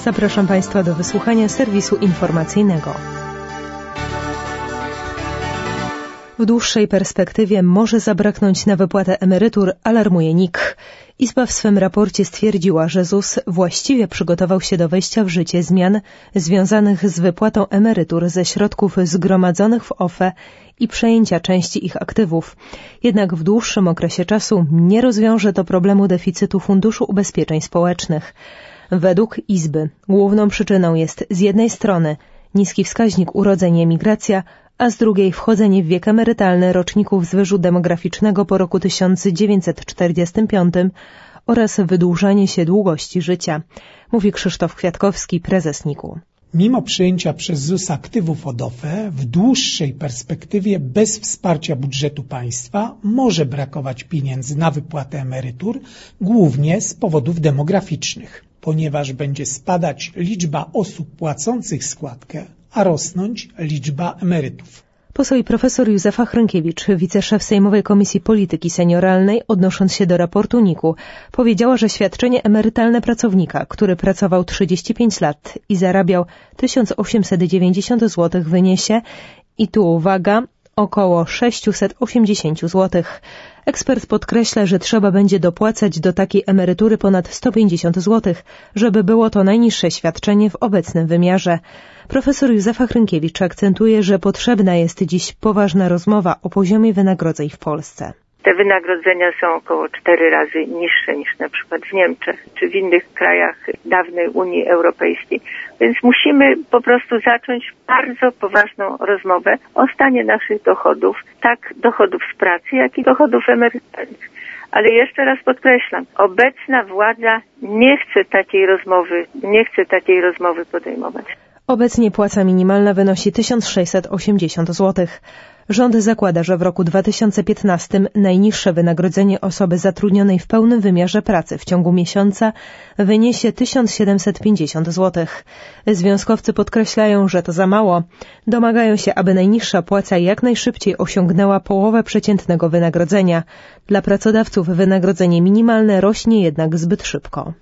Zapraszam Państwa do wysłuchania serwisu informacyjnego. W dłuższej perspektywie może zabraknąć na wypłatę emerytur, alarmuje NIK. Izba w swym raporcie stwierdziła, że ZUS właściwie przygotował się do wejścia w życie zmian związanych z wypłatą emerytur ze środków zgromadzonych w OFE i przejęcia części ich aktywów. Jednak w dłuższym okresie czasu nie rozwiąże to problemu deficytu Funduszu Ubezpieczeń Społecznych. Według Izby główną przyczyną jest z jednej strony niski wskaźnik urodzeń i emigracja, a z drugiej wchodzenie w wiek emerytalny roczników z wyżu demograficznego po roku 1945 oraz wydłużanie się długości życia, mówi Krzysztof Kwiatkowski, prezes NIK-u. Mimo przyjęcia przez ZUS aktywów od OFE, w dłuższej perspektywie bez wsparcia budżetu państwa może brakować pieniędzy na wypłatę emerytur, głównie z powodów demograficznych, ponieważ będzie spadać liczba osób płacących składkę, a rosnąć liczba emerytów. Poseł i profesor Józefa Hrynkiewicz, wiceszef Sejmowej Komisji Polityki Senioralnej, odnosząc się do raportu NIK-u, powiedziała, że świadczenie emerytalne pracownika, który pracował 35 lat i zarabiał 1890 zł wyniesie, i tu uwaga, około 680 zł. Ekspert podkreśla, że trzeba będzie dopłacać do takiej emerytury ponad 150 zł, żeby było to najniższe świadczenie w obecnym wymiarze. Profesor Józefa Hrynkiewicz akcentuje, że potrzebna jest dziś poważna rozmowa o poziomie wynagrodzeń w Polsce. Te wynagrodzenia są około 4 razy niższe niż na przykład w Niemczech czy w innych krajach dawnej Unii Europejskiej. Więc musimy po prostu zacząć bardzo poważną rozmowę o stanie naszych dochodów, tak dochodów z pracy, jak i dochodów emerytalnych. Ale jeszcze raz podkreślam, obecna władza nie chce takiej rozmowy podejmować. Obecnie płaca minimalna wynosi 1680 zł. Rząd zakłada, że w roku 2015 najniższe wynagrodzenie osoby zatrudnionej w pełnym wymiarze pracy w ciągu miesiąca wyniesie 1750 zł. Związkowcy podkreślają, że to za mało. Domagają się, aby najniższa płaca jak najszybciej osiągnęła połowę przeciętnego wynagrodzenia. Dla pracodawców wynagrodzenie minimalne rośnie jednak zbyt szybko.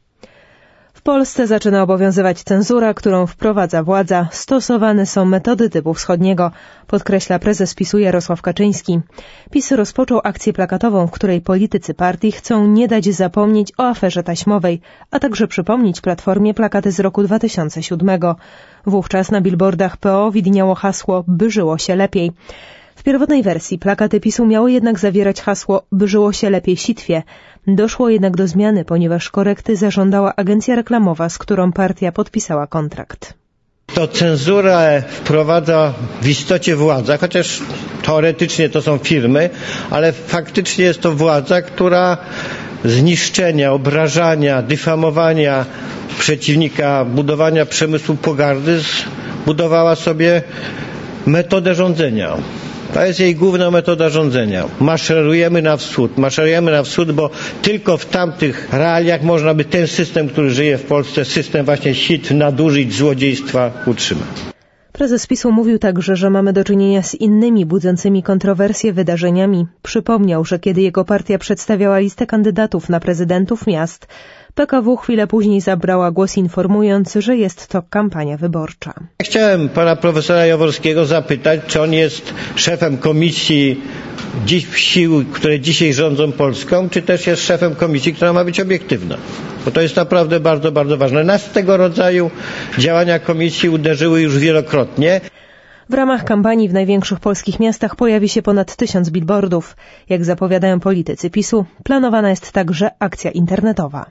W Polsce zaczyna obowiązywać cenzura, którą wprowadza władza. Stosowane są metody typu wschodniego, podkreśla prezes PiS-u Jarosław Kaczyński. PiS rozpoczął akcję plakatową, w której politycy partii chcą nie dać zapomnieć o aferze taśmowej, a także przypomnieć Platformie plakaty z roku 2007. Wówczas na billboardach PO widniało hasło „By żyło się lepiej”. W pierwotnej wersji plakaty PiS-u miały jednak zawierać hasło „By żyło się lepiej sitwie”. Doszło jednak do zmiany, ponieważ korekty zażądała agencja reklamowa, z którą partia podpisała kontrakt. To cenzurę wprowadza w istocie władza, chociaż teoretycznie to są firmy, ale faktycznie jest to władza, która zniszczenia, obrażania, dyfamowania przeciwnika, budowania przemysłu pogardy budowała sobie metodę rządzenia. To jest jej główna metoda rządzenia. Maszerujemy na wschód, bo tylko w tamtych realiach można by ten system, który żyje w Polsce, system właśnie sitw, nadużyć, złodziejstwa utrzymać. Prezes PiS-u mówił także, że mamy do czynienia z innymi budzącymi kontrowersje wydarzeniami. Przypomniał, że kiedy jego partia przedstawiała listę kandydatów na prezydentów miast, PKW chwilę później zabrała głos, informując, że jest to kampania wyborcza. Chciałem pana profesora Jaworskiego zapytać, czy on jest szefem komisji sił, które dzisiaj rządzą Polską, czy też jest szefem komisji, która ma być obiektywna. Bo to jest naprawdę bardzo, bardzo ważne. Nas tego rodzaju działania komisji uderzyły już wielokrotnie. W ramach kampanii w największych polskich miastach pojawi się ponad 1000 billboardów. Jak zapowiadają politycy PiS-u, planowana jest także akcja internetowa.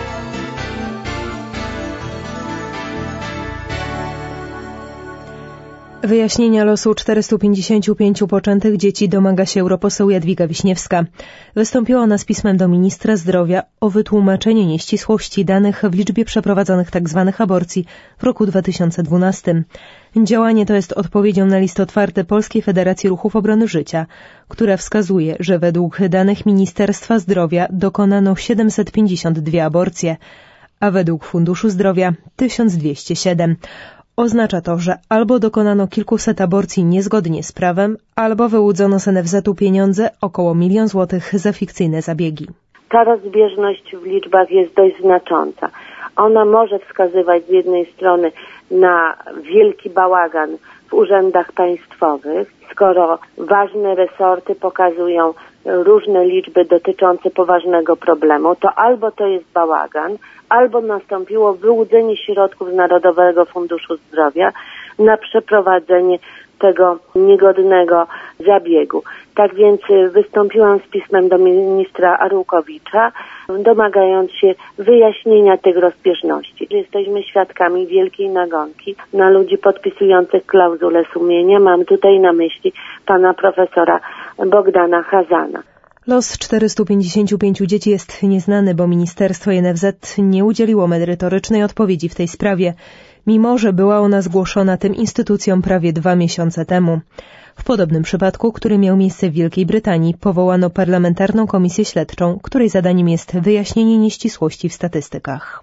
Wyjaśnienia losu 455 poczętych dzieci domaga się europoseł Jadwiga Wiśniewska. Wystąpiła ona z pismem do ministra zdrowia o wytłumaczenie nieścisłości danych w liczbie przeprowadzonych tzw. aborcji w roku 2012. Działanie to jest odpowiedzią na list otwarty Polskiej Federacji Ruchów Obrony Życia, która wskazuje, że według danych Ministerstwa Zdrowia dokonano 752 aborcje, a według Funduszu Zdrowia 1207. Oznacza to, że albo dokonano kilkuset aborcji niezgodnie z prawem, albo wyłudzono z NFZ-u pieniądze, około 1 000 000 złotych, za fikcyjne zabiegi. Ta rozbieżność w liczbach jest dość znacząca, Ona może wskazywać z jednej strony na wielki bałagan w urzędach państwowych, skoro ważne resorty pokazują różne liczby dotyczące poważnego problemu, to albo to jest bałagan, albo nastąpiło wyłudzenie środków z Narodowego Funduszu Zdrowia na przeprowadzenie tego niegodnego zabiegu. Tak więc wystąpiłam z pismem do ministra Arłukowicza, domagając się wyjaśnienia tych rozbieżności. Jesteśmy świadkami wielkiej nagonki na ludzi podpisujących klauzulę sumienia. Mam tutaj na myśli pana profesora Bogdana Chazana. Los 455 dzieci jest nieznany, bo ministerstwo i NFZ nie udzieliło merytorycznej odpowiedzi w tej sprawie, mimo że była ona zgłoszona tym instytucjom prawie 2 miesiące temu. W podobnym przypadku, który miał miejsce w Wielkiej Brytanii, powołano parlamentarną komisję śledczą, której zadaniem jest wyjaśnienie nieścisłości w statystykach.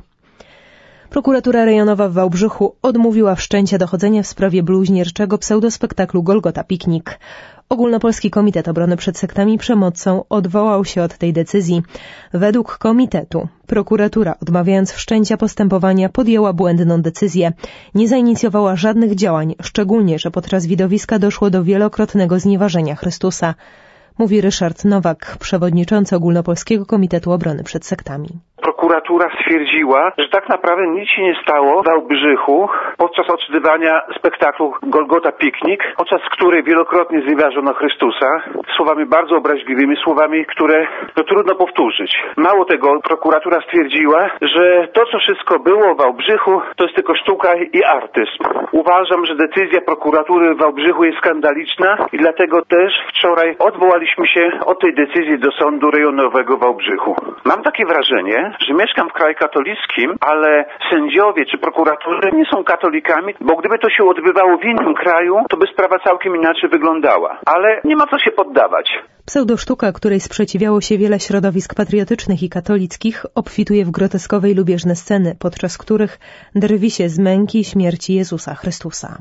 Prokuratura rejonowa w Wałbrzychu odmówiła wszczęcia dochodzenia w sprawie bluźnierczego pseudospektaklu Golgota Piknik. Ogólnopolski Komitet Obrony przed Sektami i Przemocą odwołał się od tej decyzji. Według komitetu prokuratura, odmawiając wszczęcia postępowania, podjęła błędną decyzję. Nie zainicjowała żadnych działań, szczególnie, że podczas widowiska doszło do wielokrotnego znieważenia Chrystusa. Mówi Ryszard Nowak, przewodniczący Ogólnopolskiego Komitetu Obrony przed Sektami. Prokuratura stwierdziła, że tak naprawdę nic się nie stało w Wałbrzychu podczas odczytywania spektaklu Golgota Piknik, podczas której wielokrotnie znieważono Chrystusa słowami bardzo obraźliwymi, słowami, które trudno powtórzyć. Mało tego, prokuratura stwierdziła, że to, co wszystko było w Wałbrzychu, to jest tylko sztuka i artyzm. Uważam, że decyzja prokuratury w Wałbrzychu jest skandaliczna i dlatego też wczoraj odwołaliśmy się od tej decyzji do Sądu Rejonowego w Wałbrzychu. Mam takie wrażenie, że mieszkam w kraju katolickim, ale sędziowie czy prokuratorzy nie są katolikami, bo gdyby to się odbywało w innym kraju, to by sprawa całkiem inaczej wyglądała. Ale nie ma co się poddawać. Pseudosztuka, której sprzeciwiało się wiele środowisk patriotycznych i katolickich, obfituje w groteskowe i lubieżne sceny, podczas których drwi się z męki i śmierci Jezusa Chrystusa.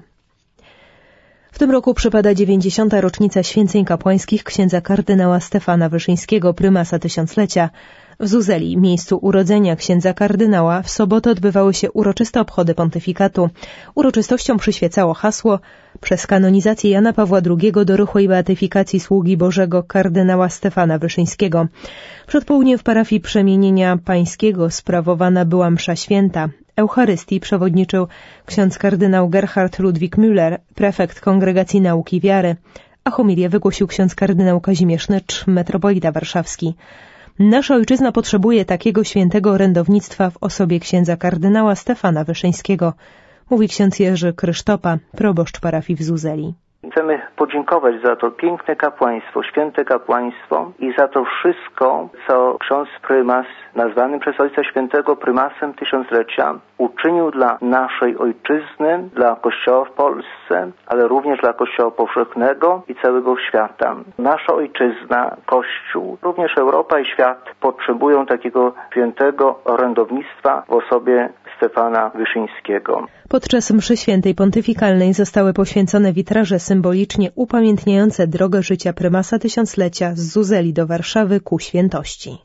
W tym roku przypada 90. rocznica święceń kapłańskich księdza kardynała Stefana Wyszyńskiego, prymasa tysiąclecia. W Zuzeli, miejscu urodzenia księdza kardynała, w sobotę odbywały się uroczyste obchody pontyfikatu. Uroczystościom przyświecało hasło przez kanonizację Jana Pawła II do rychłej beatyfikacji sługi Bożego kardynała Stefana Wyszyńskiego. Przed południem w parafii Przemienienia Pańskiego sprawowana była msza święta. Eucharystii przewodniczył ksiądz kardynał Gerhard Ludwik Müller, prefekt Kongregacji Nauki Wiary, a homilię wygłosił ksiądz kardynał Kazimierz Nycz, metropolita warszawski. Nasza ojczyzna potrzebuje takiego świętego orędownictwa w osobie księdza kardynała Stefana Wyszyńskiego, mówi ksiądz Jerzy Krysztopa, proboszcz parafii w Zuzeli. Chcemy podziękować za to piękne kapłaństwo, święte kapłaństwo i za to wszystko, co ksiądz prymas, nazwany przez Ojca Świętego prymasem tysiąclecia, uczynił dla naszej ojczyzny, dla Kościoła w Polsce, ale również dla Kościoła powszechnego i całego świata. Nasza ojczyzna, Kościół, również Europa i świat potrzebują takiego świętego orędownictwa w osobie Stefana Wyszyńskiego. Podczas mszy świętej pontyfikalnej zostały poświęcone witraże symbolicznie upamiętniające drogę życia prymasa tysiąclecia z Zuzeli do Warszawy ku świętości.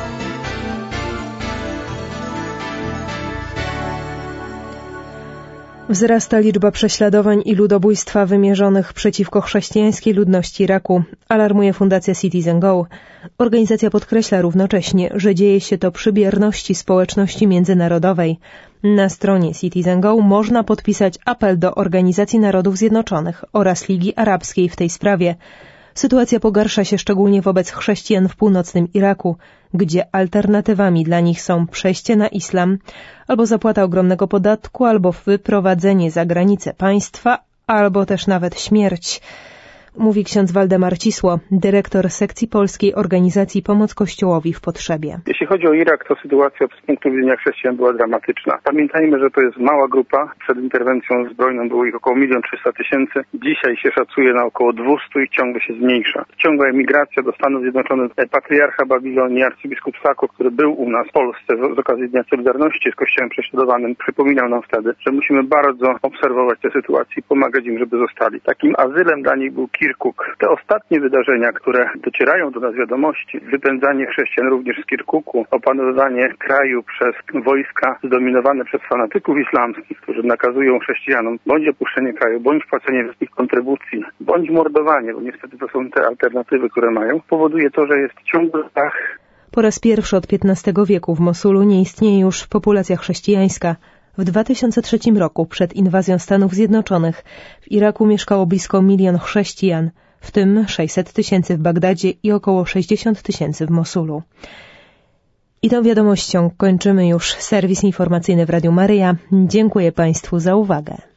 Wzrasta liczba prześladowań i ludobójstwa wymierzonych przeciwko chrześcijańskiej ludności Iraku, alarmuje Fundacja Citizen Go. Organizacja podkreśla równocześnie, że dzieje się to przy bierności społeczności międzynarodowej. Na stronie Citizen Go można podpisać apel do Organizacji Narodów Zjednoczonych oraz Ligi Arabskiej w tej sprawie. Sytuacja pogarsza się szczególnie wobec chrześcijan w północnym Iraku, gdzie alternatywami dla nich są przejście na islam, albo zapłata ogromnego podatku, albo wyprowadzenie za granicę państwa, albo też nawet śmierć. Mówi ksiądz Waldemar Cisło, dyrektor sekcji polskiej organizacji Pomoc Kościołowi w Potrzebie. Jeśli chodzi o Irak, to sytuacja z punktu widzenia chrześcijan była dramatyczna. Pamiętajmy, że to jest mała grupa. Przed interwencją zbrojną było ich około 1 300 000. Dzisiaj się szacuje na około 200 i ciągle się zmniejsza. Ciągła emigracja do Stanów Zjednoczonych. Patriarcha Babilonii, arcybiskup Sako, który był u nas w Polsce z okazji Dnia Solidarności z Kościołem prześladowanym, przypominał nam wtedy, że musimy bardzo obserwować tę sytuację i pomagać im, żeby zostali. Takim azylem dla nich był Kirkuk. Te ostatnie wydarzenia, które docierają do nas wiadomości, wypędzanie chrześcijan również z Kirkuku, opanowywanie kraju przez wojska zdominowane przez fanatyków islamskich, którzy nakazują chrześcijanom bądź opuszczenie kraju, bądź płacenie wielkich kontrybucji, bądź mordowanie, bo niestety to są te alternatywy, które mają, powoduje to, że jest ciągły strach. Po raz pierwszy od XV wieku w Mosulu nie istnieje już populacja chrześcijańska. W 2003 roku, przed inwazją Stanów Zjednoczonych, w Iraku mieszkało blisko 1 milion chrześcijan, w tym 600 000 w Bagdadzie i około 60 000 w Mosulu. I tą wiadomością kończymy już serwis informacyjny w Radiu Maryja. Dziękuję Państwu za uwagę.